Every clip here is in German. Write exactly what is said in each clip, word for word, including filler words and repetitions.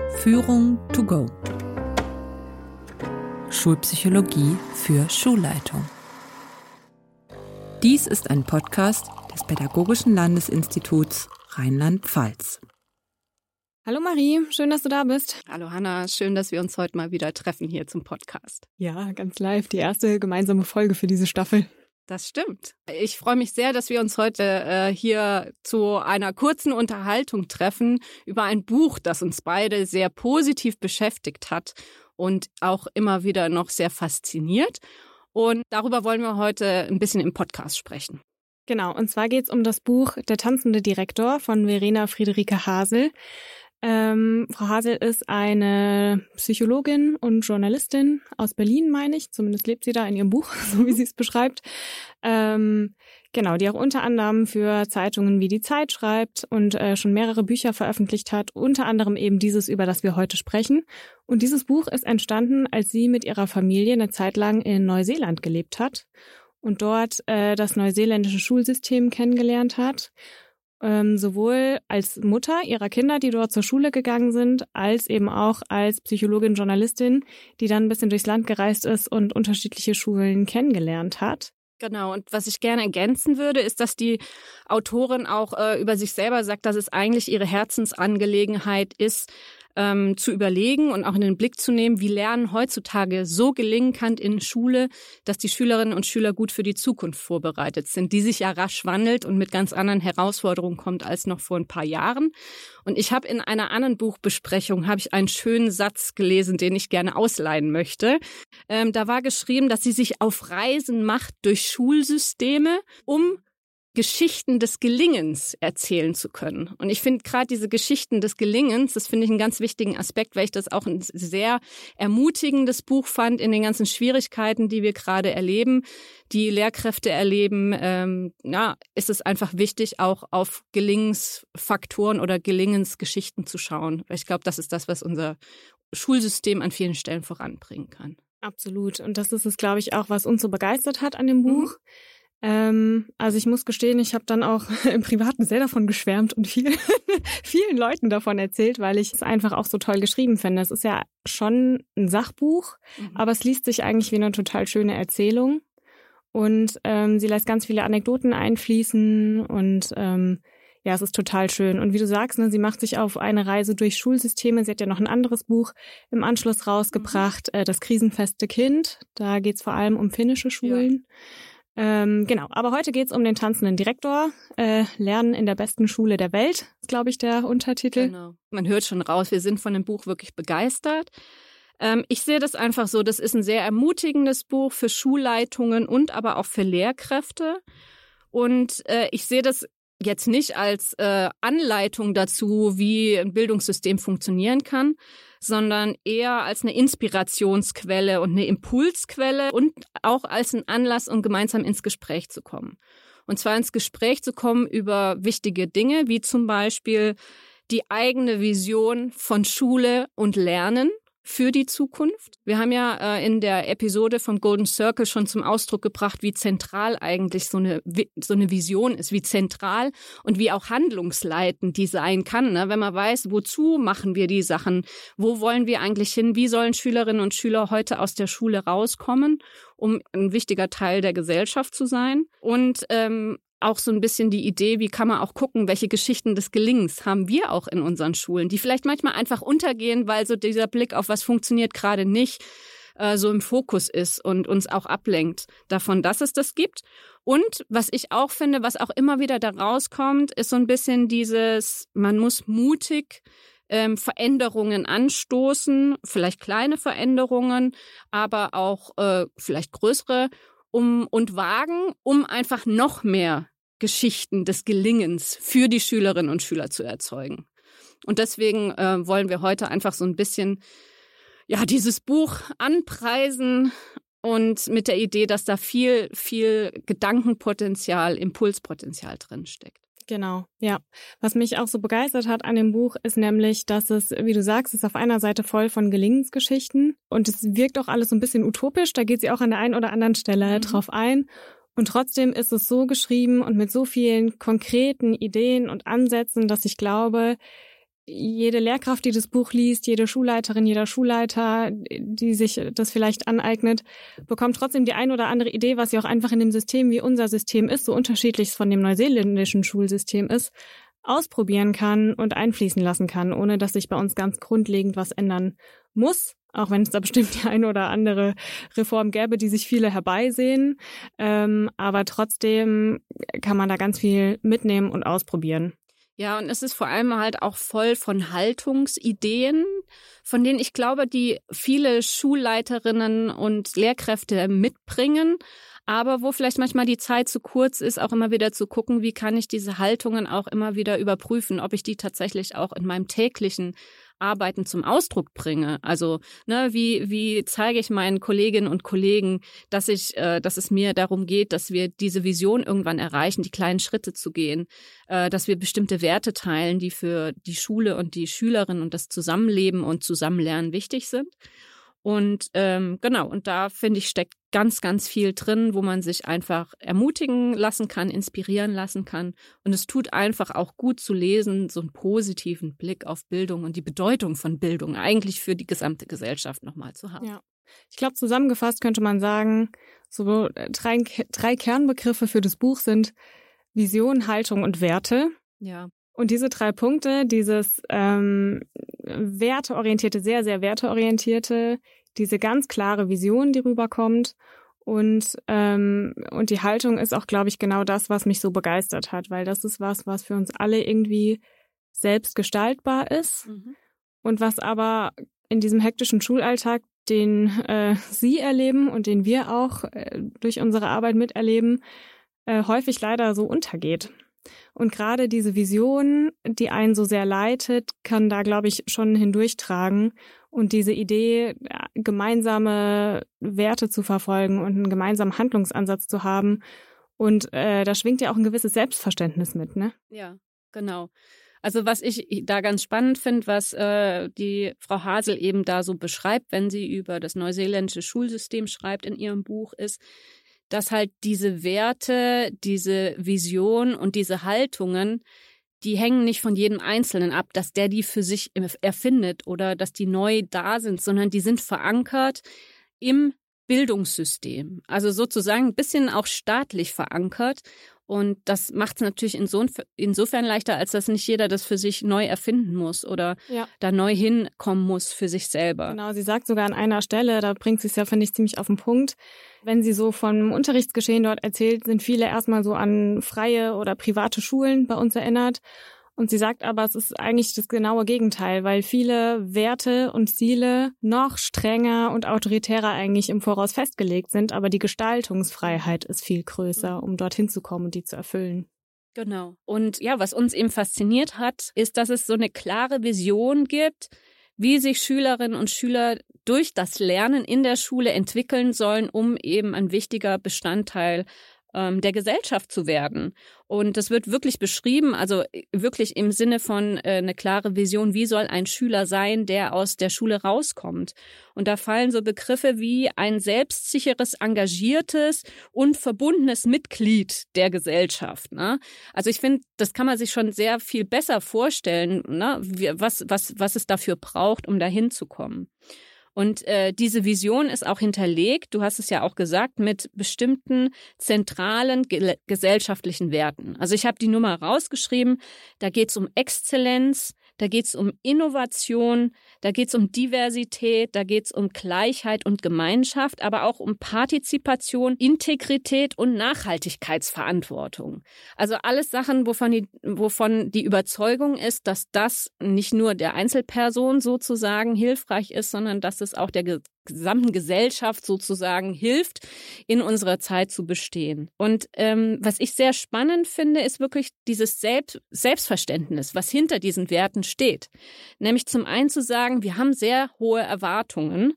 Führung to go. Schulpsychologie für Schulleitung. Dies ist ein Podcast des Pädagogischen Landesinstituts Rheinland-Pfalz. Hallo Marie, schön, dass du da bist. Hallo Hanna, schön, dass wir uns heute mal wieder treffen hier zum Podcast. Ja, ganz live, die erste gemeinsame Folge für diese Staffel. Das stimmt. Ich freue mich sehr, dass wir uns heute äh, hier zu einer kurzen Unterhaltung treffen über ein Buch, das uns beide sehr positiv beschäftigt hat und auch immer wieder noch sehr fasziniert. Und darüber wollen wir heute ein bisschen im Podcast sprechen. Genau, und zwar geht es um das Buch Der tanzende Direktor von Verena Friederike Hasel. Ähm, Frau Hasel ist eine Psychologin und Journalistin aus Berlin, meine ich. Zumindest lebt sie da in ihrem Buch, so wie sie es beschreibt. Ähm, genau, die auch unter anderem für Zeitungen wie Die Zeit schreibt und äh, schon mehrere Bücher veröffentlicht hat. Unter anderem eben dieses, über das wir heute sprechen. Und dieses Buch ist entstanden, als sie mit ihrer Familie eine Zeit lang in Neuseeland gelebt hat und dort äh, das neuseeländische Schulsystem kennengelernt hat. Ähm, sowohl als Mutter ihrer Kinder, die dort zur Schule gegangen sind, als eben auch als Psychologin, Journalistin, die dann ein bisschen durchs Land gereist ist und unterschiedliche Schulen kennengelernt hat. Genau, und was ich gerne ergänzen würde, ist, dass die Autorin auch äh, über sich selber sagt, dass es eigentlich ihre Herzensangelegenheit ist, ähm, zu überlegen und auch in den Blick zu nehmen, wie Lernen heutzutage so gelingen kann in Schule, dass die Schülerinnen und Schüler gut für die Zukunft vorbereitet sind, die sich ja rasch wandelt und mit ganz anderen Herausforderungen kommt als noch vor ein paar Jahren. Und ich habe in einer anderen Buchbesprechung habe ich einen schönen Satz gelesen, den ich gerne ausleihen möchte. Ähm, da war geschrieben, dass sie sich auf Reisen macht durch Schulsysteme, um Geschichten des Gelingens erzählen zu können. Und ich finde gerade diese Geschichten des Gelingens, das finde ich einen ganz wichtigen Aspekt, weil ich das auch ein sehr ermutigendes Buch fand in den ganzen Schwierigkeiten, die wir gerade erleben, die Lehrkräfte erleben. Ähm, ja, ist es einfach wichtig, auch auf Gelingensfaktoren oder Gelingensgeschichten zu schauen. Weil ich glaube, das ist das, was unser Schulsystem an vielen Stellen voranbringen kann. Absolut. Und das ist es, glaube ich, auch, was uns so begeistert hat an dem Buch. Mhm. Ähm, also ich muss gestehen, ich habe dann auch im Privaten sehr davon geschwärmt und viel, vielen Leuten davon erzählt, weil ich es einfach auch so toll geschrieben finde. Es ist ja schon ein Sachbuch, mhm. aber es liest sich eigentlich wie eine total schöne Erzählung. Und ähm, sie lässt ganz viele Anekdoten einfließen und ähm, ja, es ist total schön. Und wie du sagst, ne, sie macht sich auf eine Reise durch Schulsysteme. Sie hat ja noch ein anderes Buch im Anschluss rausgebracht, mhm. äh, Das krisenfeste Kind. Da geht's vor allem um finnische Schulen. Ja. Ähm, genau, aber heute geht's um den tanzenden Direktor. Äh, Lernen in der besten Schule der Welt, ist, glaube ich, der Untertitel. Genau. Man hört schon raus, wir sind von dem Buch wirklich begeistert. Ähm, ich sehe das einfach so, das ist ein sehr ermutigendes Buch für Schulleitungen und aber auch für Lehrkräfte. Und äh, ich sehe das jetzt nicht als äh, Anleitung dazu, wie ein Bildungssystem funktionieren kann, sondern eher als eine Inspirationsquelle und eine Impulsquelle und auch als ein Anlass, um gemeinsam ins Gespräch zu kommen. Und zwar ins Gespräch zu kommen über wichtige Dinge, wie zum Beispiel die eigene Vision von Schule und Lernen für die Zukunft. Wir haben ja äh, in der Episode vom Golden Circle schon zum Ausdruck gebracht, wie zentral eigentlich so eine so eine Vision ist, wie zentral und wie auch handlungsleitend die sein kann. Ne? Wenn man weiß, wozu machen wir die Sachen, wo wollen wir eigentlich hin, wie sollen Schülerinnen und Schüler heute aus der Schule rauskommen, um ein wichtiger Teil der Gesellschaft zu sein. Und ähm, auch so ein bisschen die Idee, wie kann man auch gucken, welche Geschichten des Gelingens haben wir auch in unseren Schulen, die vielleicht manchmal einfach untergehen, weil so dieser Blick auf was funktioniert gerade nicht äh, so im Fokus ist und uns auch ablenkt davon, dass es das gibt. Und was ich auch finde, was auch immer wieder da rauskommt, ist so ein bisschen dieses, man muss mutig ähm, Veränderungen anstoßen, vielleicht kleine Veränderungen, aber auch äh, vielleicht größere, Um, und wagen, um einfach noch mehr Geschichten des Gelingens für die Schülerinnen und Schüler zu erzeugen. Und deswegen äh, wollen wir heute einfach so ein bisschen ja dieses Buch anpreisen und mit der Idee, dass da viel, viel Gedankenpotenzial, Impulspotenzial drin steckt. Genau, ja. Was mich auch so begeistert hat an dem Buch, ist nämlich, dass es, wie du sagst, ist auf einer Seite voll von Gelingensgeschichten und es wirkt auch alles so ein bisschen utopisch, da geht sie auch an der einen oder anderen Stelle mhm. drauf ein. Und trotzdem ist es so geschrieben und mit so vielen konkreten Ideen und Ansätzen, dass ich glaube, jede Lehrkraft, die das Buch liest, jede Schulleiterin, jeder Schulleiter, die sich das vielleicht aneignet, bekommt trotzdem die ein oder andere Idee, was ja auch einfach in dem System, wie unser System ist, so unterschiedlich es von dem neuseeländischen Schulsystem ist, ausprobieren kann und einfließen lassen kann, ohne dass sich bei uns ganz grundlegend was ändern muss. Auch wenn es da bestimmt die eine oder andere Reform gäbe, die sich viele herbeisehen. Ähm, aber trotzdem kann man da ganz viel mitnehmen und ausprobieren. Ja, und es ist vor allem halt auch voll von Haltungsideen, von denen ich glaube, die viele Schulleiterinnen und Lehrkräfte mitbringen, aber wo vielleicht manchmal die Zeit zu kurz ist, auch immer wieder zu gucken, wie kann ich diese Haltungen auch immer wieder überprüfen, ob ich die tatsächlich auch in meinem täglichen Arbeiten zum Ausdruck bringe. Also, ne, wie wie zeige ich meinen Kolleginnen und Kollegen, dass ich, äh, dass es mir darum geht, dass wir diese Vision irgendwann erreichen, die kleinen Schritte zu gehen, äh, dass wir bestimmte Werte teilen, die für die Schule und die Schülerinnen und das Zusammenleben und Zusammenlernen wichtig sind. Und ähm, genau, und da, finde ich, steckt ganz, ganz viel drin, wo man sich einfach ermutigen lassen kann, inspirieren lassen kann. Und es tut einfach auch gut zu lesen, so einen positiven Blick auf Bildung und die Bedeutung von Bildung eigentlich für die gesamte Gesellschaft nochmal zu haben. Ja. Ich glaube, zusammengefasst könnte man sagen, so drei, drei Kernbegriffe für das Buch sind Vision, Haltung und Werte. Ja. Und diese drei Punkte, dieses ähm, werteorientierte, sehr, sehr werteorientierte, diese ganz klare Vision, die rüberkommt und ähm, und die Haltung ist auch, glaube ich, genau das, was mich so begeistert hat, weil das ist was, was für uns alle irgendwie selbst gestaltbar ist mhm. und was aber in diesem hektischen Schulalltag, den äh, Sie erleben und den wir auch äh, durch unsere Arbeit miterleben, äh, häufig leider so untergeht. Und gerade diese Vision, die einen so sehr leitet, kann da, glaube ich, schon hindurchtragen. Und diese Idee, gemeinsame Werte zu verfolgen und einen gemeinsamen Handlungsansatz zu haben. Und äh, da schwingt ja auch ein gewisses Selbstverständnis mit, ne? Ja, genau. Also was ich da ganz spannend finde, was äh, die Frau Hasel eben da so beschreibt, wenn sie über das neuseeländische Schulsystem schreibt in ihrem Buch, ist, dass halt diese Werte, diese Vision und diese Haltungen, die hängen nicht von jedem Einzelnen ab, dass der die für sich erfindet oder dass die neu da sind, sondern die sind verankert im Bildungssystem. Also sozusagen ein bisschen auch staatlich verankert. Und das macht es natürlich insofern leichter, als dass nicht jeder das für sich neu erfinden muss oder ja. da neu hinkommen muss für sich selber. Genau, sie sagt sogar an einer Stelle, da bringt sie es ja, finde ich, ziemlich auf den Punkt. Wenn sie so vom Unterrichtsgeschehen dort erzählt, sind viele erstmal so an freie oder private Schulen bei uns erinnert. Und sie sagt aber, es ist eigentlich das genaue Gegenteil, weil viele Werte und Ziele noch strenger und autoritärer eigentlich im Voraus festgelegt sind, aber die Gestaltungsfreiheit ist viel größer, um dorthin zu kommen und die zu erfüllen. Genau. Und ja, was uns eben fasziniert hat, ist, dass es so eine klare Vision gibt, wie sich Schülerinnen und Schüler durch das Lernen in der Schule entwickeln sollen, um eben ein wichtiger Bestandteil der Gesellschaft zu werden. Und das wird wirklich beschrieben, also wirklich im Sinne von äh, eine klare Vision, wie soll ein Schüler sein, der aus der Schule rauskommt. Und da fallen so Begriffe wie ein selbstsicheres, engagiertes und verbundenes Mitglied der Gesellschaft. Ne? Also ich finde, das kann man sich schon sehr viel besser vorstellen, ne? Wie, was, was, was es dafür braucht, um dahin zu kommen. Und äh, diese Vision ist auch hinterlegt, du hast es ja auch gesagt, mit bestimmten zentralen ge- gesellschaftlichen Werten. Also ich habe die Nummer rausgeschrieben, da geht es um Exzellenz, da geht es um Innovation, da geht es um Diversität, da geht es um Gleichheit und Gemeinschaft, aber auch um Partizipation, Integrität und Nachhaltigkeitsverantwortung. Also alles Sachen, wovon die, wovon die Überzeugung ist, dass das nicht nur der Einzelperson sozusagen hilfreich ist, sondern dass es auch der ge- gesamten Gesellschaft sozusagen hilft, in unserer Zeit zu bestehen. Und ähm, was ich sehr spannend finde, ist wirklich dieses Selbst- Selbstverständnis, was hinter diesen Werten steht. Nämlich zum einen zu sagen, wir haben sehr hohe Erwartungen.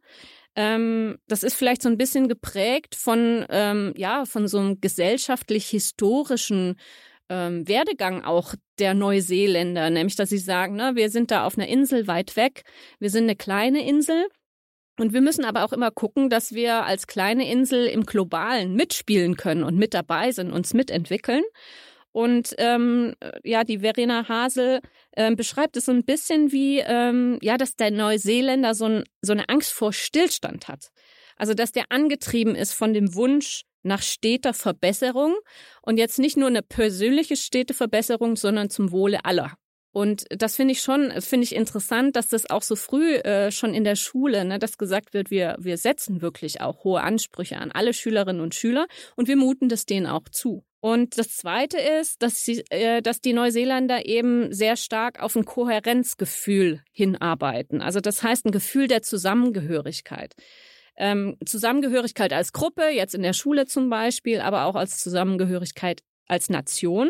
Ähm, das ist vielleicht so ein bisschen geprägt von, ähm, ja, von so einem gesellschaftlich-historischen ähm, Werdegang auch der Neuseeländer. Nämlich, dass sie sagen, ne, wir sind da auf einer Insel weit weg, wir sind eine kleine Insel. Und wir müssen aber auch immer gucken, dass wir als kleine Insel im Globalen mitspielen können und mit dabei sind, uns mitentwickeln. Und ähm, ja, die Verena Hasel äh, beschreibt es so ein bisschen wie, ähm, ja, dass der Neuseeländer so, ein, so eine Angst vor Stillstand hat. Also, dass der angetrieben ist von dem Wunsch nach steter Verbesserung und jetzt nicht nur eine persönliche stete Verbesserung, sondern zum Wohle aller. Und das finde ich schon, finde ich interessant, dass das auch so früh äh, schon in der Schule, ne, dass gesagt wird, wir, wir setzen wirklich auch hohe Ansprüche an alle Schülerinnen und Schüler und wir muten das denen auch zu. Und das Zweite ist, dass, sie, äh, dass die Neuseeländer eben sehr stark auf ein Kohärenzgefühl hinarbeiten. Also das heißt ein Gefühl der Zusammengehörigkeit. Ähm, Zusammengehörigkeit als Gruppe, jetzt in der Schule zum Beispiel, aber auch als Zusammengehörigkeit als Nation.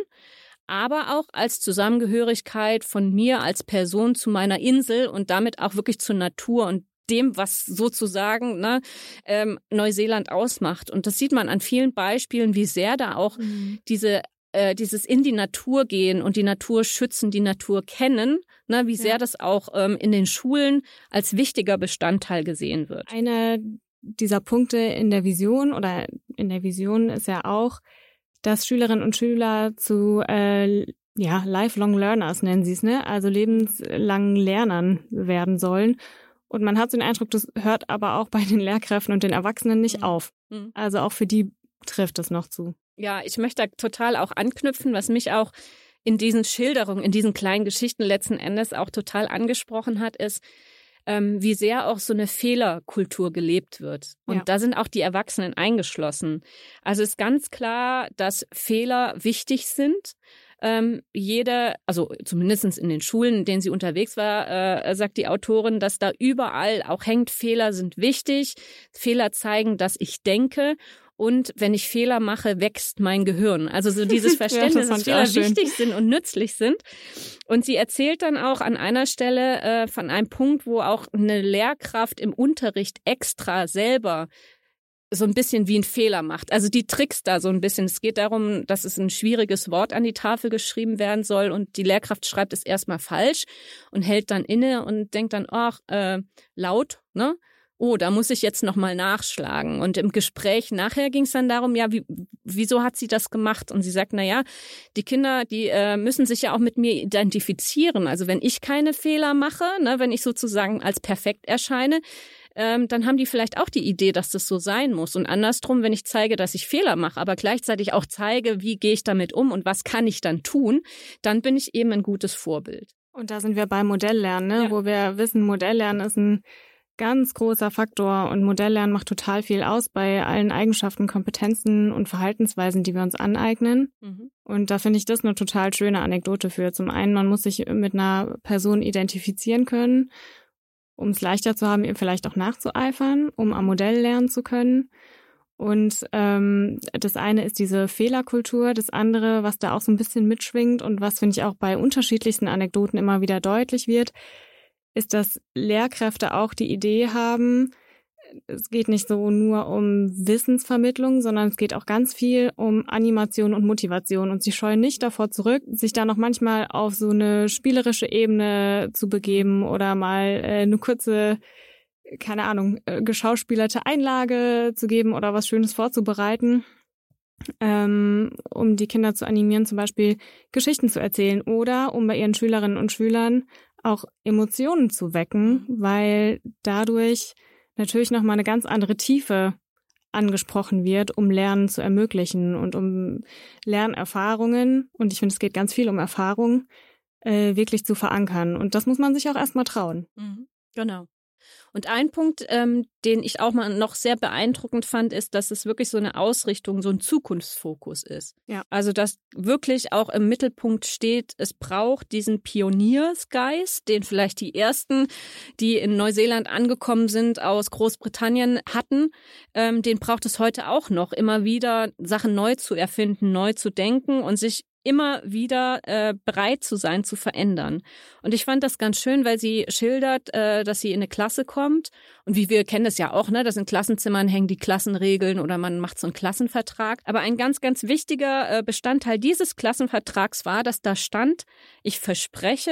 Aber auch als Zusammengehörigkeit von mir als Person zu meiner Insel und damit auch wirklich zur Natur und dem, was sozusagen ne, ähm, Neuseeland ausmacht. Und das sieht man an vielen Beispielen, wie sehr da auch mhm. diese, äh, dieses in die Natur gehen und die Natur schützen, die Natur kennen, ne, wie sehr ja. das auch ähm, in den Schulen als wichtiger Bestandteil gesehen wird. Einer dieser Punkte in der Vision oder in der Vision ist ja auch, dass Schülerinnen und Schüler zu äh, ja lifelong learners nennen sie es, ne? Also lebenslangen Lernern werden sollen. Und man hat so den Eindruck, das hört aber auch bei den Lehrkräften und den Erwachsenen nicht mhm. auf. Mhm. Also auch für die trifft es noch zu. Ja, ich möchte da total auch anknüpfen, was mich auch in diesen Schilderungen, in diesen kleinen Geschichten letzten Endes auch total angesprochen hat, ist, Ähm, wie sehr auch so eine Fehlerkultur gelebt wird. Und ja. da sind auch die Erwachsenen eingeschlossen. Also ist ganz klar, dass Fehler wichtig sind. Ähm, jede, also zumindest in den Schulen, in denen sie unterwegs war, äh, sagt die Autorin, dass da überall auch hängt, Fehler sind wichtig. Fehler zeigen, dass ich denke. Und wenn ich Fehler mache, wächst mein Gehirn. Also so dieses Verständnis, ja, das dass Fehler wichtig sind und nützlich sind. Und sie erzählt dann auch an einer Stelle äh, von einem Punkt, wo auch eine Lehrkraft im Unterricht extra selber so ein bisschen wie einen Fehler macht. Also die trickst da so ein bisschen. Es geht darum, dass es ein schwieriges Wort an die Tafel geschrieben werden soll und die Lehrkraft schreibt es erstmal falsch und hält dann inne und denkt dann, ach, äh, laut, ne? Oh, da muss ich jetzt nochmal nachschlagen. Und im Gespräch nachher ging es dann darum, ja, wie, wieso hat sie das gemacht? Und sie sagt, na ja, die Kinder, die äh, müssen sich ja auch mit mir identifizieren. Also wenn ich keine Fehler mache, ne, wenn ich sozusagen als perfekt erscheine, ähm, dann haben die vielleicht auch die Idee, dass das so sein muss. Und andersrum, wenn ich zeige, dass ich Fehler mache, aber gleichzeitig auch zeige, wie gehe ich damit um und was kann ich dann tun, dann bin ich eben ein gutes Vorbild. Und da sind wir beim Modelllernen, ne? Ja. Wo wir wissen, Modelllernen ist ein ganz großer Faktor und Modelllernen macht total viel aus bei allen Eigenschaften, Kompetenzen und Verhaltensweisen, die wir uns aneignen. Mhm. Und da finde ich das eine total schöne Anekdote für. Zum einen, man muss sich mit einer Person identifizieren können, um es leichter zu haben, ihr vielleicht auch nachzueifern, um am Modell lernen zu können. Und ähm, das eine ist diese Fehlerkultur, das andere, was da auch so ein bisschen mitschwingt und was, finde ich, auch bei unterschiedlichsten Anekdoten immer wieder deutlich wird, ist, dass Lehrkräfte auch die Idee haben, es geht nicht so nur um Wissensvermittlung, sondern es geht auch ganz viel um Animation und Motivation. Und sie scheuen nicht davor zurück, sich da noch manchmal auf so eine spielerische Ebene zu begeben oder mal äh, eine kurze, keine Ahnung, äh, geschauspielerte Einlage zu geben oder was Schönes vorzubereiten, ähm, um die Kinder zu animieren, zum Beispiel Geschichten zu erzählen oder um bei ihren Schülerinnen und Schülern auch Emotionen zu wecken, weil dadurch natürlich nochmal eine ganz andere Tiefe angesprochen wird, um Lernen zu ermöglichen und um Lernerfahrungen, und ich finde, es geht ganz viel um Erfahrung, äh, wirklich zu verankern. Und das muss man sich auch erstmal trauen. Mhm, genau. Und ein Punkt, ähm, den ich auch mal noch sehr beeindruckend fand, ist, dass es wirklich so eine Ausrichtung, so ein Zukunftsfokus ist. Ja. Also, dass wirklich auch im Mittelpunkt steht, es braucht diesen Pioniersgeist, den vielleicht die ersten, die in Neuseeland angekommen sind, aus Großbritannien hatten. Ähm, den braucht es heute auch noch, immer wieder Sachen neu zu erfinden, neu zu denken und sich immer wieder äh, bereit zu sein, zu verändern. Und ich fand das ganz schön, weil sie schildert, äh, dass sie in eine Klasse kommt. Und wie wir kennen das ja auch, ne, dass in Klassenzimmern hängen die Klassenregeln oder man macht so einen Klassenvertrag. Aber ein ganz, ganz wichtiger äh, Bestandteil dieses Klassenvertrags war, dass da stand, ich verspreche,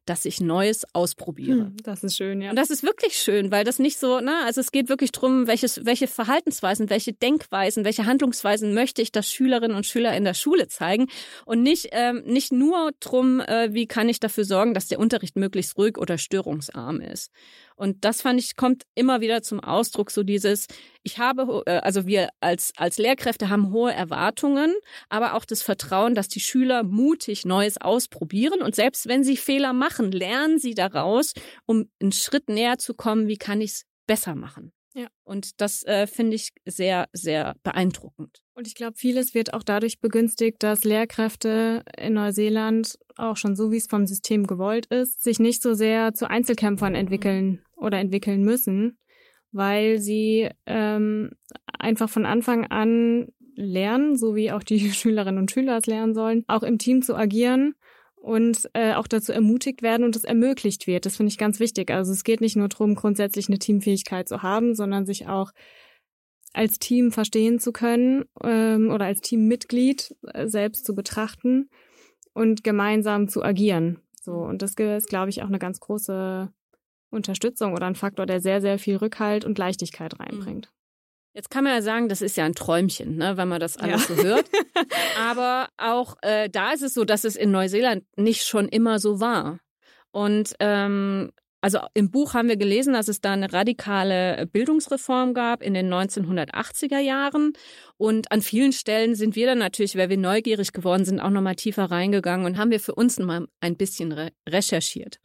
dass ich Neues ausprobiere. Hm, das ist schön, ja. Und das ist wirklich schön, weil das nicht so, ne, also es geht wirklich darum, welches, welche Verhaltensweisen, welche Denkweisen, welche Handlungsweisen möchte ich, dass Schülerinnen und Schüler in der Schule zeigen und nicht, ähm, nicht nur drum, äh, wie kann ich dafür sorgen, dass der Unterricht möglichst ruhig oder störungsarm ist. Und das fand ich, kommt immer wieder zum Ausdruck, so dieses, ich habe, also wir als, als Lehrkräfte haben hohe Erwartungen, aber auch das Vertrauen, dass die Schüler mutig Neues ausprobieren und selbst wenn sie Fehler machen, lernen sie daraus, um einen Schritt näher zu kommen, wie kann ich es besser machen. Ja. Und das äh, finde ich sehr, sehr beeindruckend. Und ich glaube, vieles wird auch dadurch begünstigt, dass Lehrkräfte in Neuseeland, auch schon so wie es vom System gewollt ist, sich nicht so sehr zu Einzelkämpfern entwickeln oder entwickeln müssen, weil sie ähm, einfach von Anfang an lernen, so wie auch die Schülerinnen und Schüler es lernen sollen, auch im Team zu agieren und äh, auch dazu ermutigt werden und es ermöglicht wird. Das finde ich ganz wichtig. Also es geht nicht nur darum, grundsätzlich eine Teamfähigkeit zu haben, sondern sich auch als Team verstehen zu können ähm, oder als Teammitglied äh, selbst zu betrachten und gemeinsam zu agieren. So, und das ist, glaube ich, auch eine ganz große Unterstützung oder ein Faktor, der sehr, sehr viel Rückhalt und Leichtigkeit reinbringt. Jetzt kann man ja sagen, das ist ja ein Träumchen, ne, wenn man das alles ja. so hört. Aber auch äh, da ist es so, dass es in Neuseeland nicht schon immer so war. Und ähm, also im Buch haben wir gelesen, dass es da eine radikale Bildungsreform gab in den neunzehnhundertachtziger Jahren. Und an vielen Stellen sind wir dann natürlich, weil wir neugierig geworden sind, auch nochmal tiefer reingegangen und haben wir für uns mal ein bisschen re- recherchiert.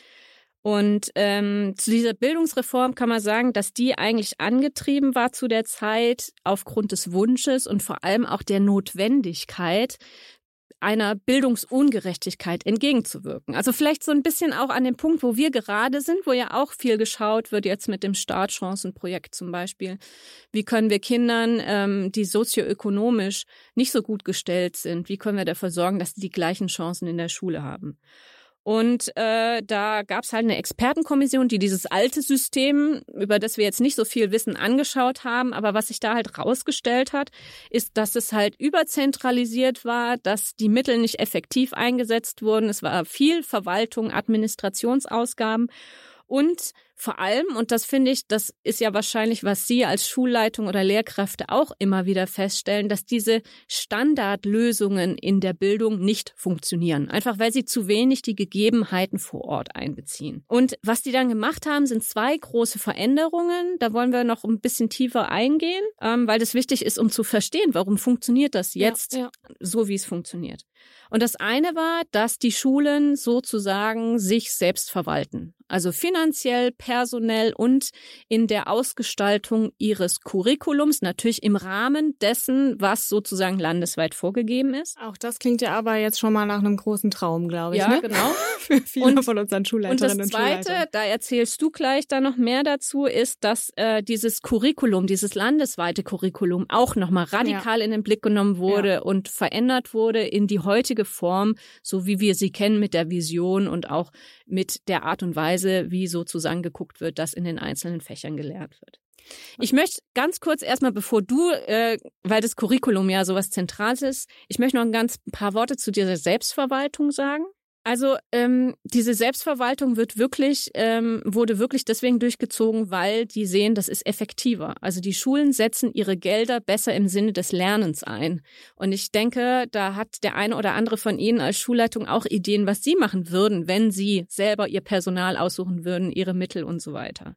Und ähm, zu dieser Bildungsreform kann man sagen, dass die eigentlich angetrieben war zu der Zeit aufgrund des Wunsches und vor allem auch der Notwendigkeit, einer Bildungsungerechtigkeit entgegenzuwirken. Also vielleicht so ein bisschen auch an dem Punkt, wo wir gerade sind, wo ja auch viel geschaut wird, jetzt mit dem Startchancenprojekt zum Beispiel. Wie können wir Kindern, ähm, die sozioökonomisch nicht so gut gestellt sind, wie können wir dafür sorgen, dass sie die gleichen Chancen in der Schule haben? Und äh, da gab es halt eine Expertenkommission, die dieses alte System, über das wir jetzt nicht so viel wissen, angeschaut haben. Aber was sich da halt rausgestellt hat, ist, dass es halt überzentralisiert war, dass die Mittel nicht effektiv eingesetzt wurden. Es war viel Verwaltung, Administrationsausgaben und vor allem, und das finde ich, das ist ja wahrscheinlich, was Sie als Schulleitung oder Lehrkräfte auch immer wieder feststellen, dass diese Standardlösungen in der Bildung nicht funktionieren. Einfach weil sie zu wenig die Gegebenheiten vor Ort einbeziehen. Und was die dann gemacht haben, sind zwei große Veränderungen. Da wollen wir noch ein bisschen tiefer eingehen, ähm, weil das wichtig ist, um zu verstehen, warum funktioniert das jetzt ja, ja. so, wie es funktioniert. Und das eine war, dass die Schulen sozusagen sich selbst verwalten. Also finanziell, personell und in der Ausgestaltung ihres Curriculums, natürlich im Rahmen dessen, was sozusagen landesweit vorgegeben ist. Auch das klingt ja aber jetzt schon mal nach einem großen Traum, glaube ich. Ja, ne? genau. Für viele und, von unseren Schulleiterinnen und, und Schulleitern. Und das Zweite, da erzählst du gleich da noch mehr dazu, ist, dass äh, dieses Curriculum, dieses landesweite Curriculum auch nochmal radikal ja. in den Blick genommen wurde ja. und verändert wurde in die heutige Form, so wie wir sie kennen, mit der Vision und auch mit der Art und Weise, wie sozusagen geguckt wird, dass in den einzelnen Fächern gelernt wird. Ich möchte ganz kurz erstmal, bevor du, äh, weil das Curriculum ja sowas Zentrales ist, ich möchte noch ein ganz paar Worte zu dieser Selbstverwaltung sagen. Also ähm, diese Selbstverwaltung wird wirklich, ähm, wurde wirklich deswegen durchgezogen, weil die sehen, das ist effektiver. Also die Schulen setzen ihre Gelder besser im Sinne des Lernens ein. Und ich denke, da hat der eine oder andere von Ihnen als Schulleitung auch Ideen, was Sie machen würden, wenn Sie selber Ihr Personal aussuchen würden, Ihre Mittel und so weiter.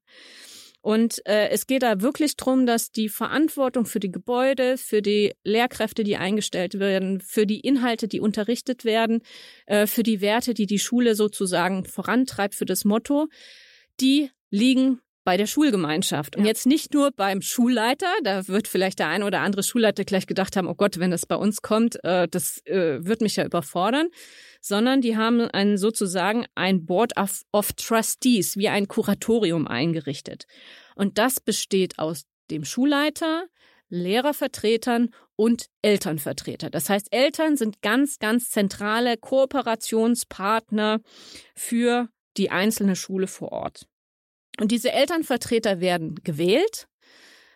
Und äh, es geht da wirklich drum, dass die Verantwortung für die Gebäude, für die Lehrkräfte, die eingestellt werden, für die Inhalte, die unterrichtet werden, äh, für die Werte, die die Schule sozusagen vorantreibt, für das Motto, die liegen bei der Schulgemeinschaft. Und ja. jetzt nicht nur beim Schulleiter, da wird vielleicht der ein oder andere Schulleiter gleich gedacht haben, oh Gott, wenn das bei uns kommt, äh, das äh, wird mich ja überfordern, sondern die haben einen, sozusagen ein Board of, of Trustees, wie ein Kuratorium eingerichtet. Und das besteht aus dem Schulleiter, Lehrervertretern und Elternvertreter. Das heißt, Eltern sind ganz, ganz zentrale Kooperationspartner für die einzelne Schule vor Ort. Und diese Elternvertreter werden gewählt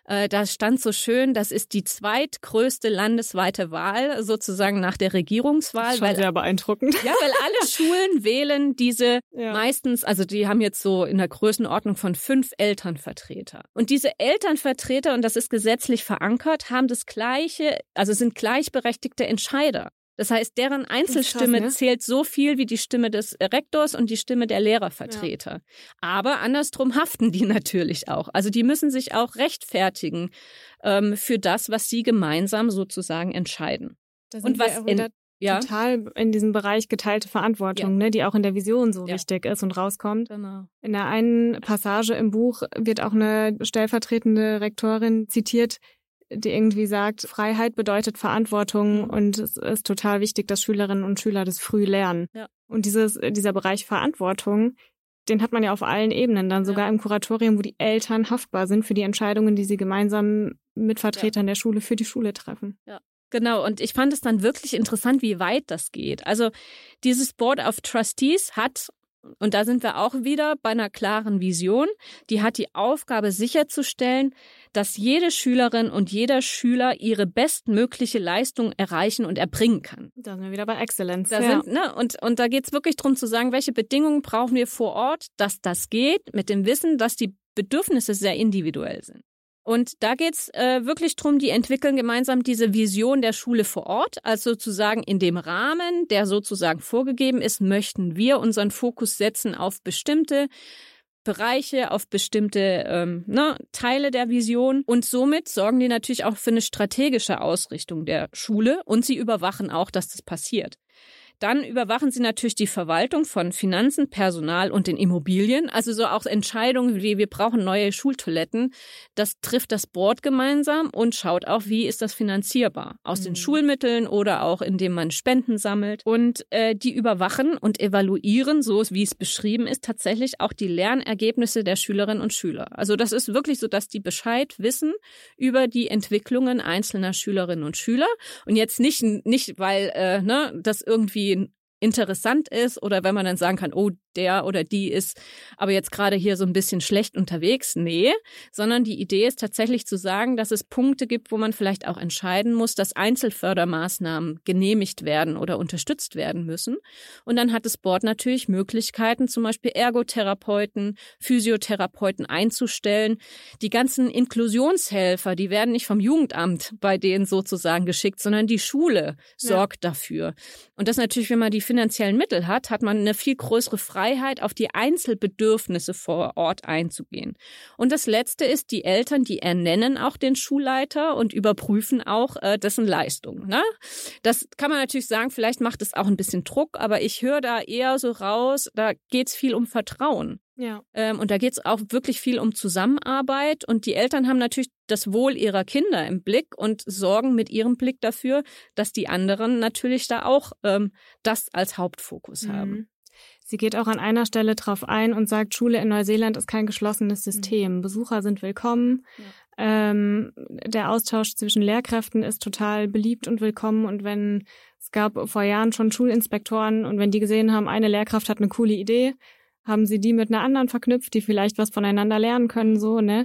Äh, da stand so schön, das ist die zweitgrößte landesweite Wahl, sozusagen nach der Regierungswahl. Das ist schon weil, sehr beeindruckend. Ja, weil alle Schulen wählen diese ja. meistens, also die haben jetzt so in der Größenordnung von fünf Elternvertreter. Und diese Elternvertreter, und das ist gesetzlich verankert, haben das gleiche, also sind gleichberechtigte Entscheider. Das heißt, deren Einzelstimme krass, ne? zählt so viel wie die Stimme des Rektors und die Stimme der Lehrervertreter. Ja. Aber andersrum haften die natürlich auch. Also die müssen sich auch rechtfertigen ähm, für das, was sie gemeinsam sozusagen entscheiden. Das und was in, ja? total in diesem Bereich geteilte Verantwortung, ja. ne, die auch in der Vision so ja. wichtig ist und rauskommt. Genau. In der einen Passage im Buch wird auch eine stellvertretende Rektorin zitiert, die irgendwie sagt, Freiheit bedeutet Verantwortung und es ist total wichtig, dass Schülerinnen und Schüler das früh lernen. Ja. Und dieses, dieser Bereich Verantwortung, den hat man ja auf allen Ebenen, dann sogar ja. im Kuratorium, wo die Eltern haftbar sind für die Entscheidungen, die sie gemeinsam mit Vertretern ja. der Schule für die Schule treffen. Ja. Genau, und ich fand es dann wirklich interessant, wie weit das geht. Also dieses Board of Trustees hat, und da sind wir auch wieder bei einer klaren Vision, die hat die Aufgabe sicherzustellen, dass jede Schülerin und jeder Schüler ihre bestmögliche Leistung erreichen und erbringen kann. Da sind wir wieder bei Exzellenz. Da ja. sind, ne, und, und da geht es wirklich darum zu sagen, welche Bedingungen brauchen wir vor Ort, dass das geht, mit dem Wissen, dass die Bedürfnisse sehr individuell sind. Und da geht's äh, wirklich drum, die entwickeln gemeinsam diese Vision der Schule vor Ort. Also sozusagen in dem Rahmen, der sozusagen vorgegeben ist, möchten wir unseren Fokus setzen auf bestimmte Bereiche, auf bestimmte ähm, ne, Teile der Vision. Und somit sorgen die natürlich auch für eine strategische Ausrichtung der Schule. Und sie überwachen auch, dass das passiert. Dann überwachen sie natürlich die Verwaltung von Finanzen, Personal und den Immobilien. Also so auch Entscheidungen wie wir brauchen neue Schultoiletten. Das trifft das Board gemeinsam und schaut auch, wie ist das finanzierbar. Aus mhm. den Schulmitteln oder auch indem man Spenden sammelt. Und äh, die überwachen und evaluieren, so wie es beschrieben ist, tatsächlich auch die Lernergebnisse der Schülerinnen und Schüler. Also das ist wirklich so, dass die Bescheid wissen über die Entwicklungen einzelner Schülerinnen und Schüler. Und jetzt nicht, nicht weil äh, ne, das irgendwie interessant ist oder wenn man dann sagen kann, oh, der oder die ist aber jetzt gerade hier so ein bisschen schlecht unterwegs. Nee, sondern die Idee ist tatsächlich zu sagen, dass es Punkte gibt, wo man vielleicht auch entscheiden muss, dass Einzelfördermaßnahmen genehmigt werden oder unterstützt werden müssen. Und dann hat das Board natürlich Möglichkeiten, zum Beispiel Ergotherapeuten, Physiotherapeuten einzustellen. Die ganzen Inklusionshelfer, die werden nicht vom Jugendamt bei denen sozusagen geschickt, sondern die Schule sorgt ja. dafür. Und das natürlich, wenn man die finanziellen Mittel hat, hat man eine viel größere Freiheit, auf die Einzelbedürfnisse vor Ort einzugehen. Und das Letzte ist, die Eltern, die ernennen auch den Schulleiter und überprüfen auch äh, dessen Leistung. Ne? Das kann man natürlich sagen, vielleicht macht es auch ein bisschen Druck, aber ich höre da eher so raus, da geht es viel um Vertrauen. Ja. Ähm, und da geht es auch wirklich viel um Zusammenarbeit. Und die Eltern haben natürlich das Wohl ihrer Kinder im Blick und sorgen mit ihrem Blick dafür, dass die anderen natürlich da auch ähm, das als Hauptfokus mhm. haben. Sie geht auch an einer Stelle drauf ein und sagt, Schule in Neuseeland ist kein geschlossenes System. Mhm. Besucher sind willkommen. Ja. Ähm, der Austausch zwischen Lehrkräften ist total beliebt und willkommen. Und wenn, es gab vor Jahren schon Schulinspektoren und wenn die gesehen haben, eine Lehrkraft hat eine coole Idee, haben sie die mit einer anderen verknüpft, die vielleicht was voneinander lernen können, so, ne?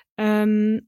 Ähm,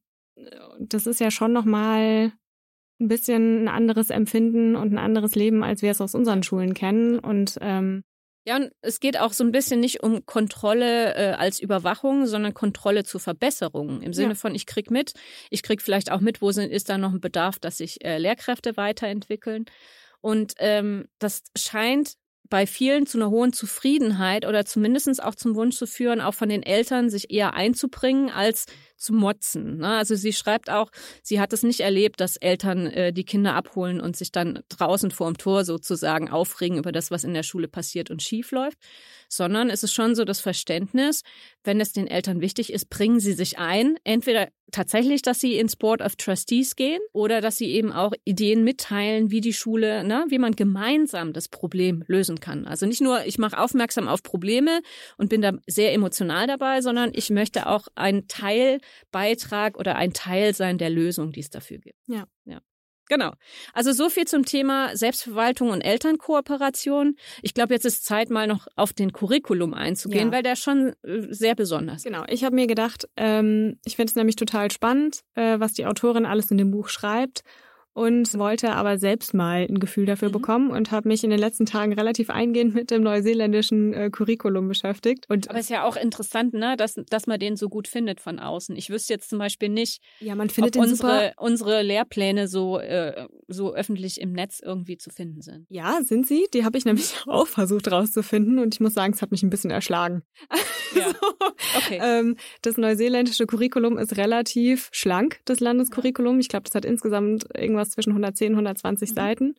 das ist ja schon nochmal ein bisschen ein anderes Empfinden und ein anderes Leben, als wir es aus unseren Schulen kennen. Und ähm, ja, und es geht auch so ein bisschen nicht um Kontrolle äh, als Überwachung, sondern Kontrolle zur Verbesserung. Im Sinne ja. von, ich krieg mit, ich krieg vielleicht auch mit, wo sind, ist da noch ein Bedarf, dass sich äh, Lehrkräfte weiterentwickeln. Und ähm, das scheint bei vielen zu einer hohen Zufriedenheit oder zumindest auch zum Wunsch zu führen, auch von den Eltern sich eher einzubringen als zu motzen. Ne? Also sie schreibt auch, sie hat es nicht erlebt, dass Eltern äh, die Kinder abholen und sich dann draußen vor dem Tor sozusagen aufregen über das, was in der Schule passiert und schief läuft, sondern es ist schon so das Verständnis, wenn es den Eltern wichtig ist, bringen sie sich ein, entweder tatsächlich, dass sie ins Board of Trustees gehen oder dass sie eben auch Ideen mitteilen, wie die Schule, ne, wie man gemeinsam das Problem lösen kann. Also nicht nur, ich mache aufmerksam auf Probleme und bin da sehr emotional dabei, sondern ich möchte auch ein Teilbeitrag oder ein Teil sein der Lösung, die es dafür gibt. Ja. ja. Genau. Also so viel zum Thema Selbstverwaltung und Elternkooperation. Ich glaube, jetzt ist Zeit, mal noch auf den Curriculum einzugehen, Ja. weil der schon äh, sehr besonders ist. Genau, ich habe mir gedacht, ähm, ich finde es nämlich total spannend, äh, was die Autorin alles in dem Buch schreibt. Und wollte aber selbst mal ein Gefühl dafür mhm. bekommen und habe mich in den letzten Tagen relativ eingehend mit dem neuseeländischen äh, Curriculum beschäftigt. Und aber es ist ja auch interessant, ne, dass, dass man den so gut findet von außen. Ich wüsste jetzt zum Beispiel nicht, ja, man findet ob den unsere, super. unsere Lehrpläne so, äh, so öffentlich im Netz irgendwie zu finden sind. Ja, sind sie. Die habe ich nämlich auch versucht rauszufinden und ich muss sagen, es hat mich ein bisschen erschlagen. Ja. so, okay. ähm, das neuseeländische Curriculum ist relativ schlank, das Landescurriculum. Ich glaube, das hat insgesamt irgendwas zwischen hundertzehn, hundertzwanzig mhm. Seiten.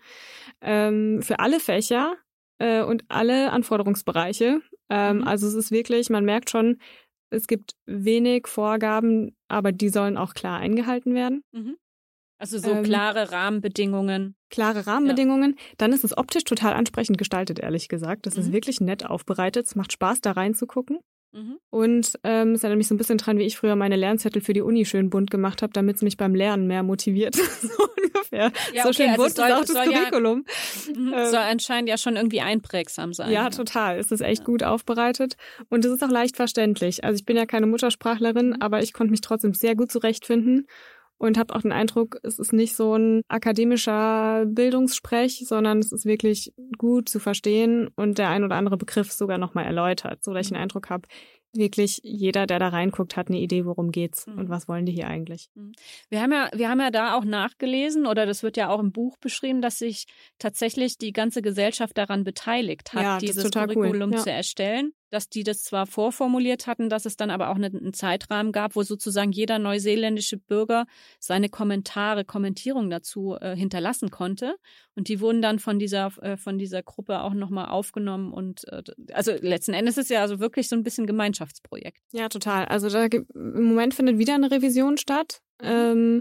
Ähm, für alle Fächer äh, und alle Anforderungsbereiche. Ähm, mhm. Also es ist wirklich, man merkt schon, es gibt wenig Vorgaben, aber die sollen auch klar eingehalten werden. Mhm. Also so ähm, klare Rahmenbedingungen. Klare Rahmenbedingungen. Ja. Dann ist es optisch total ansprechend gestaltet, ehrlich gesagt. Das mhm. ist wirklich nett aufbereitet. Es macht Spaß, da reinzugucken. Mhm. Und ähm, es erinnert mich so ein bisschen dran, wie ich früher meine Lernzettel für die Uni schön bunt gemacht habe, damit es mich beim Lernen mehr motiviert. So ungefähr. Ja, so okay, schön also bunt soll, ist auch das Curriculum. Ja, mhm, ähm, soll anscheinend ja schon irgendwie einprägsam sein. Ja, total. Es ist echt ja. gut aufbereitet. Und es ist auch leicht verständlich. Also ich bin ja keine Muttersprachlerin, mhm. aber ich konnte mich trotzdem sehr gut zurechtfinden. Und habe auch den Eindruck, es ist nicht so ein akademischer Bildungssprech, sondern es ist wirklich gut zu verstehen und der ein oder andere Begriff sogar nochmal erläutert, so dass ich den Eindruck habe, wirklich jeder, der da reinguckt, hat eine Idee, worum geht's mhm. und was wollen die hier eigentlich. Wir haben ja, wir haben ja da auch nachgelesen, oder das wird ja auch im Buch beschrieben, dass sich tatsächlich die ganze Gesellschaft daran beteiligt hat, ja, dieses Curriculum cool. ja. zu erstellen. Dass die das zwar vorformuliert hatten, dass es dann aber auch einen Zeitrahmen gab, wo sozusagen jeder neuseeländische Bürger seine Kommentare, Kommentierung dazu äh, hinterlassen konnte. Und die wurden dann von dieser äh, von dieser Gruppe auch nochmal aufgenommen. Und äh, also letzten Endes ist es ja also wirklich so ein bisschen Gemeinschaftsprojekt. Ja, total. Also da im Moment findet wieder eine Revision statt. Mhm. Ähm,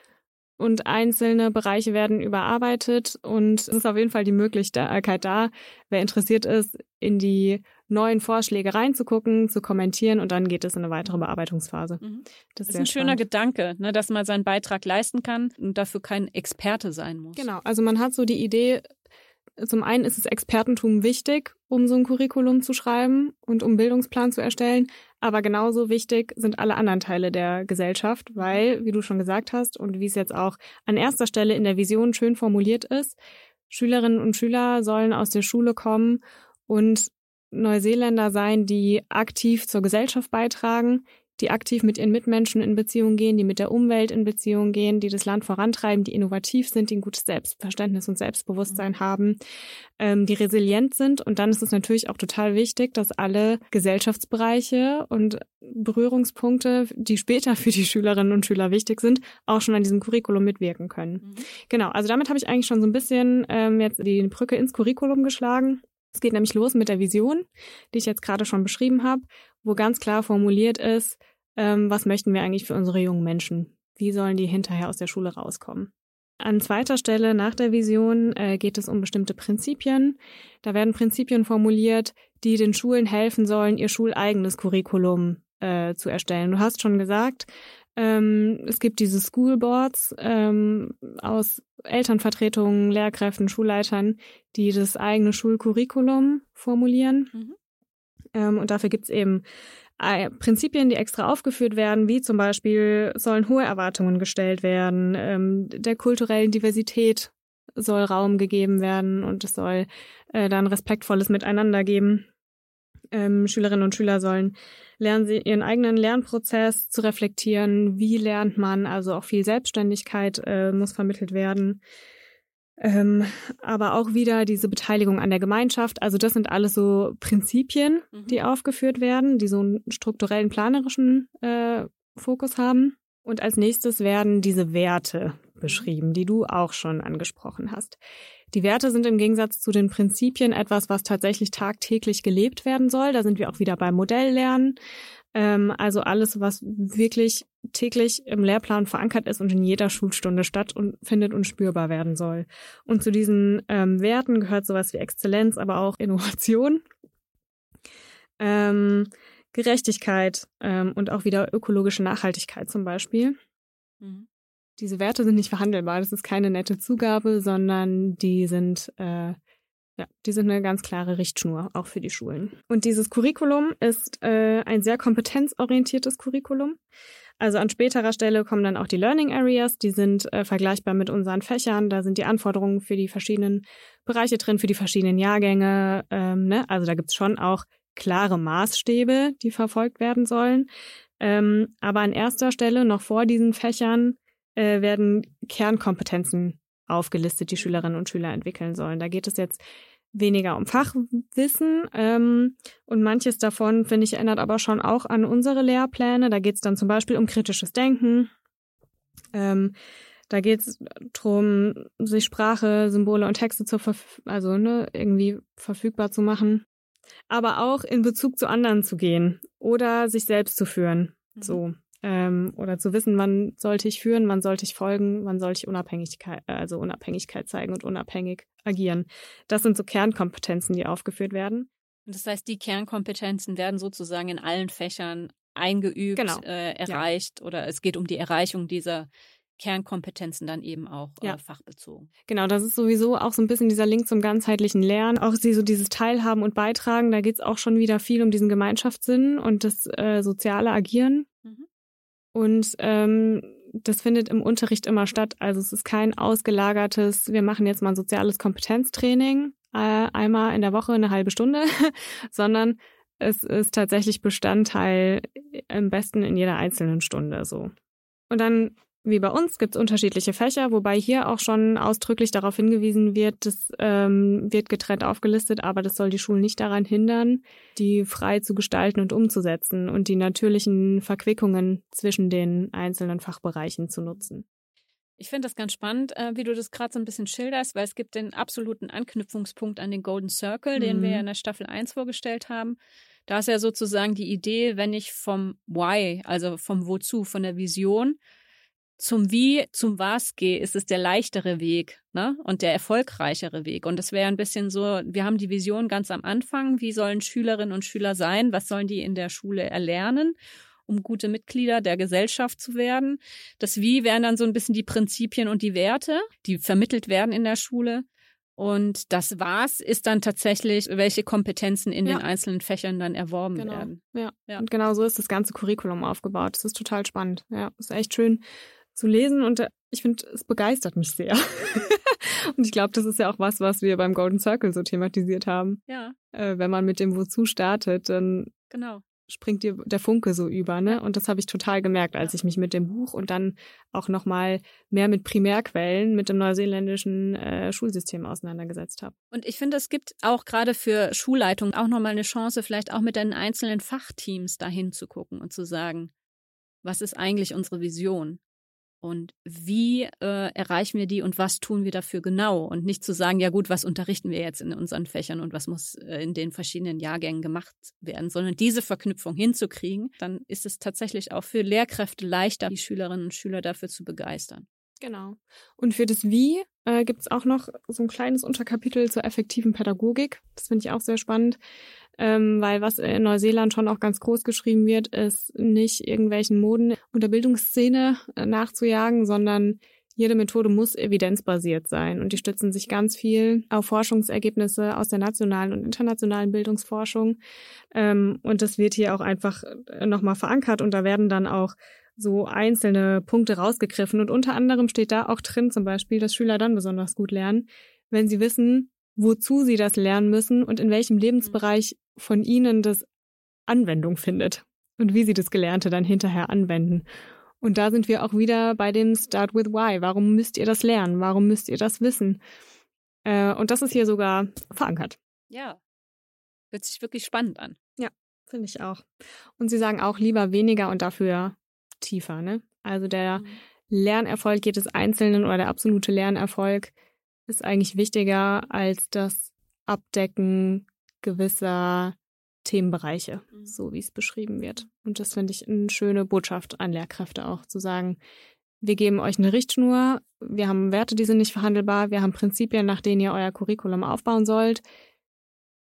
Und einzelne Bereiche werden überarbeitet und es ist auf jeden Fall die Möglichkeit da, wer interessiert ist, in die neuen Vorschläge reinzugucken, zu kommentieren und dann geht es in eine weitere Bearbeitungsphase. Mhm. Das ist, das ist ein schöner spannend. Gedanke, ne, dass man seinen Beitrag leisten kann und dafür kein Experte sein muss. Genau, also man hat so die Idee, zum einen ist das Expertentum wichtig, um so ein Curriculum zu schreiben und um einen Bildungsplan zu erstellen, aber genauso wichtig sind alle anderen Teile der Gesellschaft, weil, wie du schon gesagt hast und wie es jetzt auch an erster Stelle in der Vision schön formuliert ist, Schülerinnen und Schüler sollen aus der Schule kommen und Neuseeländer sein, die aktiv zur Gesellschaft beitragen, die aktiv mit ihren Mitmenschen in Beziehung gehen, die mit der Umwelt in Beziehung gehen, die das Land vorantreiben, die innovativ sind, die ein gutes Selbstverständnis und Selbstbewusstsein mhm. haben, ähm, die resilient sind. Und dann ist es natürlich auch total wichtig, dass alle Gesellschaftsbereiche und Berührungspunkte, die später für die Schülerinnen und Schüler wichtig sind, auch schon an diesem Curriculum mitwirken können. Mhm. Genau, also damit habe ich eigentlich schon so ein bisschen ähm, jetzt die Brücke ins Curriculum geschlagen. Es geht nämlich los mit der Vision, die ich jetzt gerade schon beschrieben habe, wo ganz klar formuliert ist, ähm, was möchten wir eigentlich für unsere jungen Menschen? Wie sollen die hinterher aus der Schule rauskommen? An zweiter Stelle nach der Vision äh, geht es um bestimmte Prinzipien. Da werden Prinzipien formuliert, die den Schulen helfen sollen, ihr schuleigenes Curriculum äh, zu erstellen. Du hast schon gesagt, ähm, es gibt diese School Boards ähm, aus Elternvertretungen, Lehrkräften, Schulleitern, die das eigene Schulcurriculum formulieren. Mhm. Ähm, und dafür gibt es eben äh, Prinzipien, die extra aufgeführt werden, wie zum Beispiel sollen hohe Erwartungen gestellt werden, ähm, der kulturellen Diversität soll Raum gegeben werden und es soll äh, dann respektvolles Miteinander geben. Ähm, Schülerinnen und Schüler sollen lernen, sie ihren eigenen Lernprozess zu reflektieren. Wie lernt man? Also auch viel Selbstständigkeit äh, muss vermittelt werden. Ähm, aber auch wieder diese Beteiligung an der Gemeinschaft. Also das sind alles so Prinzipien, mhm. die aufgeführt werden, die so einen strukturellen, planerischen äh, Fokus haben. Und als nächstes werden diese Werte beschrieben, die du auch schon angesprochen hast. Die Werte sind im Gegensatz zu den Prinzipien etwas, was tatsächlich tagtäglich gelebt werden soll. Da sind wir auch wieder beim Modelllernen. Ähm, also alles, was wirklich täglich im Lehrplan verankert ist und in jeder Schulstunde stattfindet und spürbar werden soll. Und zu diesen ähm, Werten gehört sowas wie Exzellenz, aber auch Innovation, ähm, Gerechtigkeit ähm, und auch wieder ökologische Nachhaltigkeit zum Beispiel. Mhm. Diese Werte sind nicht verhandelbar. Das ist keine nette Zugabe, sondern die sind, äh, ja, die sind eine ganz klare Richtschnur, auch für die Schulen. Und dieses Curriculum ist äh, ein sehr kompetenzorientiertes Curriculum. Also an späterer Stelle kommen dann auch die Learning Areas, die sind äh, vergleichbar mit unseren Fächern. Da sind die Anforderungen für die verschiedenen Bereiche drin, für die verschiedenen Jahrgänge. Ähm, ne? Also da gibt's schon auch klare Maßstäbe, die verfolgt werden sollen. Ähm, aber an erster Stelle, noch vor diesen Fächern, äh, werden Kernkompetenzen aufgelistet, die Schülerinnen und Schüler entwickeln sollen. Da geht es jetzt weniger um Fachwissen ähm, und manches davon, finde ich, erinnert aber schon auch an unsere Lehrpläne. Da geht es dann zum Beispiel um kritisches Denken. Ähm, da geht es darum, sich Sprache, Symbole und Texte zur Verf- also ne, irgendwie verfügbar zu machen. Aber auch in Bezug zu anderen zu gehen oder sich selbst zu führen. Mhm. So. Ähm, oder zu wissen, wann sollte ich führen, wann sollte ich folgen, wann sollte ich Unabhängigkeit, also Unabhängigkeit zeigen und unabhängig agieren. Das sind so Kernkompetenzen, die aufgeführt werden. Und das heißt, die Kernkompetenzen werden sozusagen in allen Fächern eingeübt, genau. äh, erreicht ja. Oder es geht um die Erreichung dieser Kernkompetenzen dann eben auch ja. äh, fachbezogen. Genau, das ist sowieso auch so ein bisschen dieser Link zum ganzheitlichen Lernen. Auch so dieses Teilhaben und Beitragen, da geht es auch schon wieder viel um diesen Gemeinschaftssinn und das äh, soziale Agieren. Mhm. Und ähm, das findet im Unterricht immer statt. Also es ist kein ausgelagertes, wir machen jetzt mal ein soziales Kompetenztraining, äh, einmal in der Woche eine halbe Stunde, sondern es ist tatsächlich Bestandteil am besten in jeder einzelnen Stunde so. Und dann, wie bei uns, gibt es unterschiedliche Fächer, wobei hier auch schon ausdrücklich darauf hingewiesen wird, das ähm, wird getrennt aufgelistet, aber das soll die Schulen nicht daran hindern, die frei zu gestalten und umzusetzen und die natürlichen Verquickungen zwischen den einzelnen Fachbereichen zu nutzen. Ich finde das ganz spannend, äh, wie du das gerade so ein bisschen schilderst, weil es gibt den absoluten Anknüpfungspunkt an den Golden Circle, mhm. den wir ja in der Staffel eins vorgestellt haben. Da ist ja sozusagen die Idee, wenn ich vom Why, also vom Wozu, von der Vision zum Wie, zum Was gehe, ist es der leichtere Weg, ne? Und der erfolgreichere Weg. Und das wäre ein bisschen so, wir haben die Vision ganz am Anfang, wie sollen Schülerinnen und Schüler sein, was sollen die in der Schule erlernen, um gute Mitglieder der Gesellschaft zu werden. Das Wie wären dann so ein bisschen die Prinzipien und die Werte, die vermittelt werden in der Schule. Und das Was ist dann tatsächlich, welche Kompetenzen in ja. den einzelnen Fächern dann erworben genau. werden. Ja. ja, und genau so ist das ganze Curriculum aufgebaut. Das ist total spannend. Ja, ist echt schön zu lesen und ich finde, es begeistert mich sehr. Und ich glaube, das ist ja auch was, was wir beim Golden Circle so thematisiert haben. Ja. Äh, wenn man mit dem Wozu startet, dann genau. springt dir der Funke so über, ne? Und das habe ich total gemerkt, als ich mich mit dem Buch und dann auch nochmal mehr mit Primärquellen, mit dem neuseeländischen äh, Schulsystem auseinandergesetzt habe. Und ich finde, es gibt auch gerade für Schulleitungen auch nochmal eine Chance, vielleicht auch mit den einzelnen Fachteams dahin zu gucken und zu sagen, was ist eigentlich unsere Vision? Und wie äh, erreichen wir die und was tun wir dafür genau? Und nicht zu sagen, ja gut, was unterrichten wir jetzt in unseren Fächern und was muss äh, in den verschiedenen Jahrgängen gemacht werden, sondern diese Verknüpfung hinzukriegen, dann ist es tatsächlich auch für Lehrkräfte leichter, die Schülerinnen und Schüler dafür zu begeistern. Genau. Und für das Wie äh, gibt es auch noch so ein kleines Unterkapitel zur effektiven Pädagogik. Das finde ich auch sehr spannend, ähm, weil was in Neuseeland schon auch ganz groß geschrieben wird, ist nicht irgendwelchen Moden und der Bildungsszene äh, nachzujagen, sondern jede Methode muss evidenzbasiert sein. Und die stützen sich ganz viel auf Forschungsergebnisse aus der nationalen und internationalen Bildungsforschung. Ähm, und das wird hier auch einfach nochmal verankert und da werden dann auch so einzelne Punkte rausgegriffen. Und unter anderem steht da auch drin zum Beispiel, dass Schüler dann besonders gut lernen, wenn sie wissen, wozu sie das lernen müssen und in welchem Lebensbereich von ihnen das Anwendung findet und wie sie das Gelernte dann hinterher anwenden. Und da sind wir auch wieder bei dem Start with Why. Warum müsst ihr das lernen? Warum müsst ihr das wissen? Äh, und das ist hier sogar verankert. Ja, hört sich wirklich spannend an. Ja, finde ich auch. Und sie sagen auch lieber weniger und dafür tiefer, ne? Also der mhm. Lernerfolg jedes Einzelnen oder der absolute Lernerfolg ist eigentlich wichtiger als das Abdecken gewisser Themenbereiche, mhm. so wie es beschrieben wird. Und das finde ich eine schöne Botschaft an Lehrkräfte auch, zu sagen, wir geben euch eine Richtschnur, wir haben Werte, die sind nicht verhandelbar, wir haben Prinzipien, nach denen ihr euer Curriculum aufbauen sollt.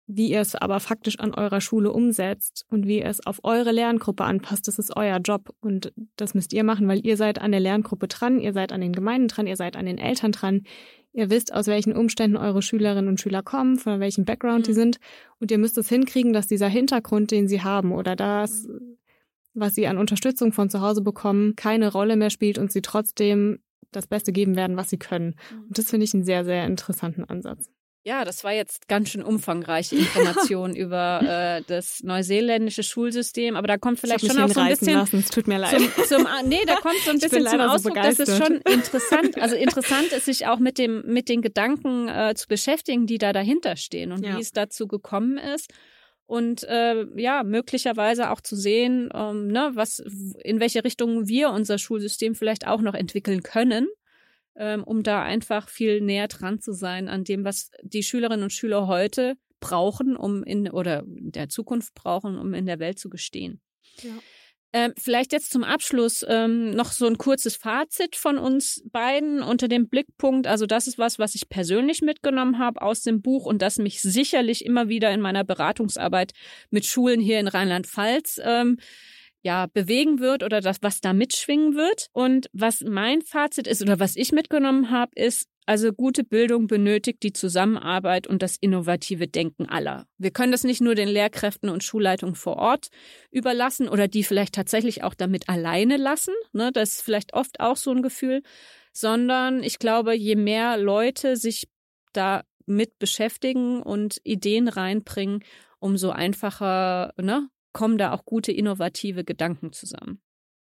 Wie ihr es aber faktisch an eurer Schule umsetzt und wie ihr es auf eure Lerngruppe anpasst, das ist euer Job. Und das müsst ihr machen, weil ihr seid an der Lerngruppe dran, ihr seid an den Gemeinden dran, ihr seid an den Eltern dran. Ihr wisst, aus welchen Umständen eure Schülerinnen und Schüler kommen, von welchem Background mhm. die sind. Und ihr müsst es hinkriegen, dass dieser Hintergrund, den sie haben oder das, was sie an Unterstützung von zu Hause bekommen, keine Rolle mehr spielt und sie trotzdem das Beste geben werden, was sie können. Und das finde ich einen sehr, sehr interessanten Ansatz. Ja, das war jetzt ganz schön umfangreiche Information über äh, das neuseeländische Schulsystem, aber da kommt vielleicht schon auch so ein bisschen lassen. Es tut mir leid. Zum, zum, nee, da kommt so ein bisschen zum Ausdruck, so das ist schon interessant. Also interessant ist, sich auch mit dem mit den Gedanken äh, zu beschäftigen, die da dahinter stehen und ja. wie es dazu gekommen ist. Und äh, ja, möglicherweise auch zu sehen, ähm, ne, was in welche Richtung wir unser Schulsystem vielleicht auch noch entwickeln können, um da einfach viel näher dran zu sein an dem, was die Schülerinnen und Schüler heute brauchen, um in oder in der Zukunft brauchen, um in der Welt zu bestehen. Ja. Ähm, vielleicht jetzt zum Abschluss ähm, noch so ein kurzes Fazit von uns beiden unter dem Blickpunkt. Also das ist was, was ich persönlich mitgenommen habe aus dem Buch und das mich sicherlich immer wieder in meiner Beratungsarbeit mit Schulen hier in Rheinland-Pfalz ähm, ja, bewegen wird oder das, was da mitschwingen wird. Und was mein Fazit ist oder was ich mitgenommen habe, ist, also gute Bildung benötigt die Zusammenarbeit und das innovative Denken aller. Wir können das nicht nur den Lehrkräften und Schulleitungen vor Ort überlassen oder die vielleicht tatsächlich auch damit alleine lassen. Ne, das ist vielleicht oft auch so ein Gefühl, sondern ich glaube, je mehr Leute sich da mit beschäftigen und Ideen reinbringen, umso einfacher, ne, kommen da auch gute, innovative Gedanken zusammen.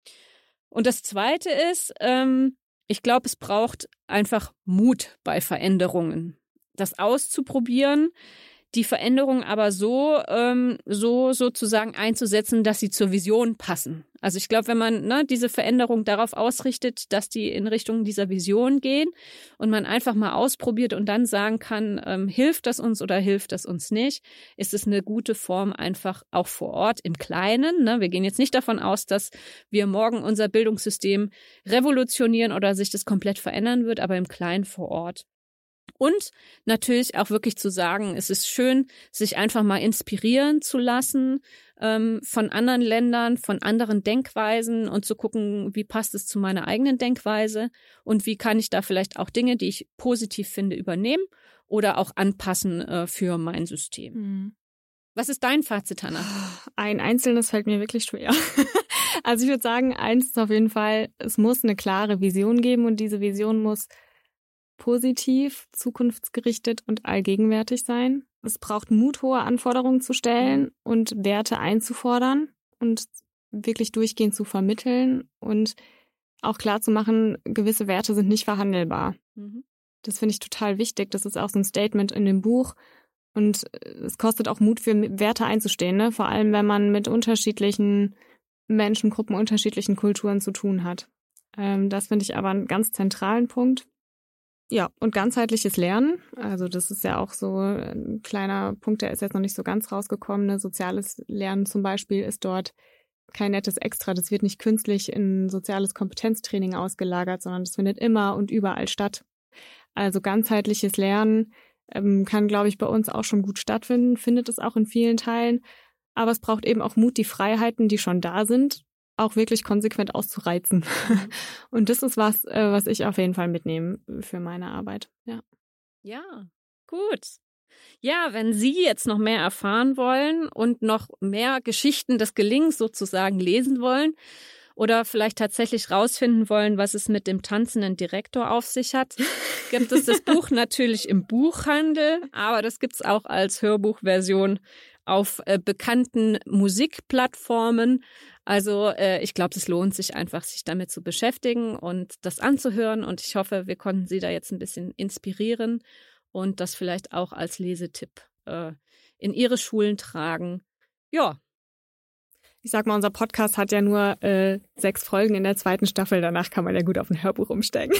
Und das Zweite ist, ähm, ich glaube, es braucht einfach Mut bei Veränderungen, das auszuprobieren, die Veränderungen aber so, ähm, so sozusagen einzusetzen, dass sie zur Vision passen. Also ich glaube, wenn man ne, diese Veränderung darauf ausrichtet, dass die in Richtung dieser Vision gehen und man einfach mal ausprobiert und dann sagen kann, ähm, hilft das uns oder hilft das uns nicht, ist es eine gute Form einfach auch vor Ort im Kleinen. Ne? Wir gehen jetzt nicht davon aus, dass wir morgen unser Bildungssystem revolutionieren oder sich das komplett verändern wird, aber im Kleinen vor Ort. Und natürlich auch wirklich zu sagen, es ist schön, sich einfach mal inspirieren zu lassen ähm, von anderen Ländern, von anderen Denkweisen und zu gucken, wie passt es zu meiner eigenen Denkweise und wie kann ich da vielleicht auch Dinge, die ich positiv finde, übernehmen oder auch anpassen äh, für mein System. Mhm. Was ist dein Fazit, Hannah? Ein einzelnes fällt mir wirklich schwer. Also ich würde sagen, eins ist auf jeden Fall, es muss eine klare Vision geben und diese Vision muss positiv, zukunftsgerichtet und allgegenwärtig sein. Es braucht Mut, hohe Anforderungen zu stellen und Werte einzufordern und wirklich durchgehend zu vermitteln und auch klar zu machen, gewisse Werte sind nicht verhandelbar. Mhm. Das finde ich total wichtig. Das ist auch so ein Statement in dem Buch. Und es kostet auch Mut, für Werte einzustehen, ne? Vor allem, wenn man mit unterschiedlichen Menschengruppen, unterschiedlichen Kulturen zu tun hat. Ähm, das finde ich aber einen ganz zentralen Punkt. Ja, und ganzheitliches Lernen, also das ist ja auch so ein kleiner Punkt, der ist jetzt noch nicht so ganz rausgekommen. Ne? Soziales Lernen zum Beispiel ist dort kein nettes Extra. Das wird nicht künstlich in soziales Kompetenztraining ausgelagert, sondern das findet immer und überall statt. Also ganzheitliches Lernen ähm, kann, glaube ich, bei uns auch schon gut stattfinden, findet es auch in vielen Teilen. Aber es braucht eben auch Mut, die Freiheiten, die schon da sind, auch wirklich konsequent auszureizen. Und das ist was, was ich auf jeden Fall mitnehme für meine Arbeit. Ja, ja, gut. Ja, wenn Sie jetzt noch mehr erfahren wollen und noch mehr Geschichten des Gelingens sozusagen lesen wollen oder vielleicht tatsächlich rausfinden wollen, was es mit dem tanzenden Direktor auf sich hat, gibt es das Buch natürlich im Buchhandel, aber das gibt es auch als Hörbuchversion auf äh, bekannten Musikplattformen. Also äh, ich glaube, es lohnt sich einfach, sich damit zu beschäftigen und das anzuhören. Und ich hoffe, wir konnten Sie da jetzt ein bisschen inspirieren und das vielleicht auch als Lesetipp äh, in Ihre Schulen tragen. Ja. Ich sag mal, unser Podcast hat ja nur äh, sechs Folgen in der zweiten Staffel. Danach kann man ja gut auf ein Hörbuch umsteigen.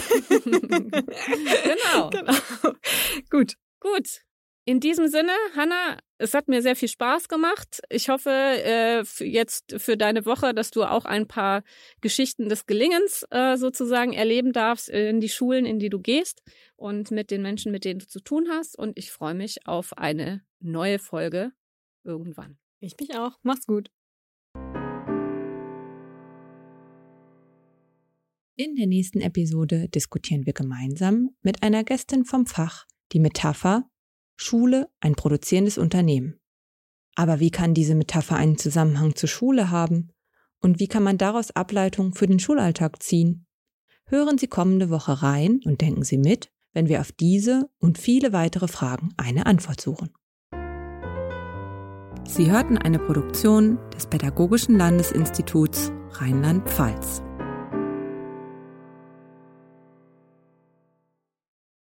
Genau. Genau. Gut. Gut. In diesem Sinne, Hannah, es hat mir sehr viel Spaß gemacht. Ich hoffe äh, für jetzt für deine Woche, dass du auch ein paar Geschichten des Gelingens äh, sozusagen erleben darfst in die Schulen, in die du gehst und mit den Menschen, mit denen du zu tun hast. Und ich freue mich auf eine neue Folge irgendwann. Ich mich auch. Mach's gut. In der nächsten Episode diskutieren wir gemeinsam mit einer Gästin vom Fach die Metapher Schule, ein produzierendes Unternehmen. Aber wie kann diese Metapher einen Zusammenhang zur Schule haben? Und wie kann man daraus Ableitungen für den Schulalltag ziehen? Hören Sie kommende Woche rein und denken Sie mit, wenn wir auf diese und viele weitere Fragen eine Antwort suchen. Sie hörten eine Produktion des Pädagogischen Landesinstituts Rheinland-Pfalz.